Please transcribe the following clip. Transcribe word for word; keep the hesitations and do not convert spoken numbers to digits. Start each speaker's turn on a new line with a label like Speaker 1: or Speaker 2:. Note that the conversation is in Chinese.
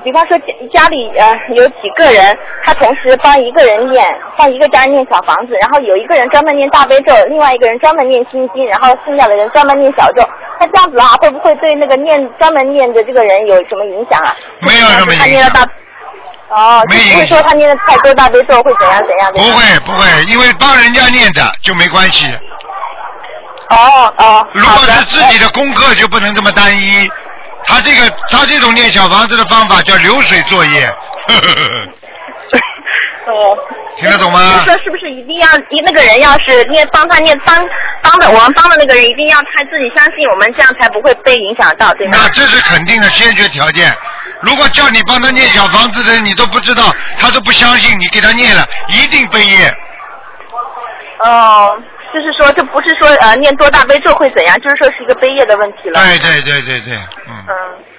Speaker 1: 比方说家家里呃有几个人，他同时帮一个人念，帮一个家人念小房子，然后有一个人专门念大悲咒，另外一个人专门念心经，然后剩下的人专门念小咒。那这样子的话，会不会对那个念专门念的这个人有什么影响啊？
Speaker 2: 没有什么影响。
Speaker 1: 他念了大哦，就不会说他念的太多大悲咒会怎样怎样？
Speaker 2: 不会不会，因为帮人家念的就没关系。
Speaker 1: 哦哦。
Speaker 2: 如果是自己的功课就不能这么单一。他这个他这种念小房子的方法叫流水作业。呵呵呵
Speaker 1: 哦。
Speaker 2: 听得懂吗？
Speaker 1: 就是说是不是一定要那个人要是念帮他念帮帮的我们帮的那个人一定要他自己相信我们，这样才不会被影响到，对吗？
Speaker 2: 那这是肯定的先决条件。如果叫你帮他念小房子的人，你都不知道，他都不相信，你给他念了，一定背业。
Speaker 1: 哦，就是说这不是说呃念多大悲咒会怎样，就是说是一个背业的问题了。
Speaker 2: 对对对对对，嗯。
Speaker 1: 嗯。